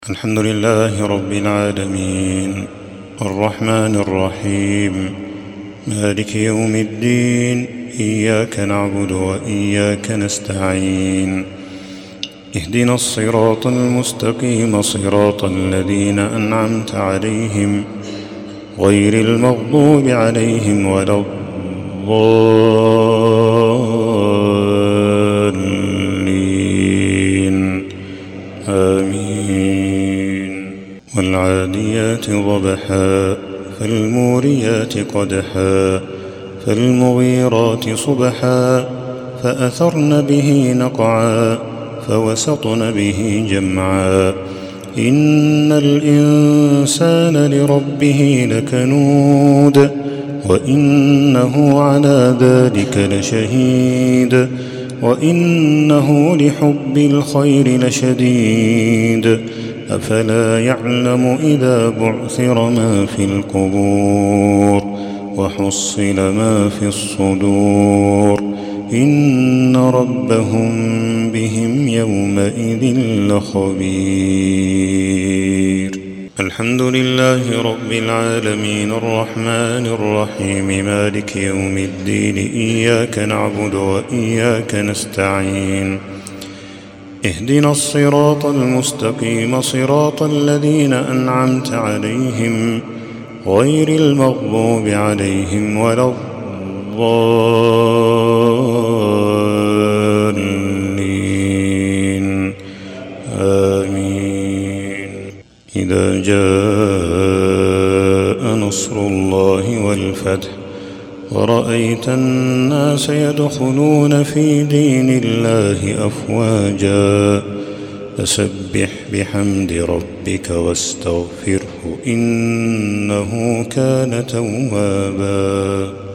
الحمد لله رب العالمين الرحمن الرحيم مالك يوم الدين إياك نعبد وإياك نستعين اهدنا الصراط المستقيم صراط الذين أنعمت عليهم غير المغضوب عليهم ولا الضالين آمين. والعاديات ضبحا فالموريات قدحا فالمغيرات صبحا فأثرن به نقعا فوسطن به جمعا إن الإنسان لربه لكنود وإنه على ذلك لشهيد وإنه لحب الخير لشديد أفلا يعلم إذا بعثر ما في القبور وحصل ما في الصدور إن ربهم بهم يومئذ لخبير. الحمد لله رب العالمين الرحمن الرحيم مالك يوم الدين إياك نعبد وإياك نستعين اهدنا الصراط المستقيم صراط الذين أنعمت عليهم غير المغضوب عليهم ولا الضالين آمين. إذا جاء نصر الله والفتح ورأيت الناس يدخلون في دين الله أفواجا فسبح بحمد ربك واستغفره إنه كان توابا.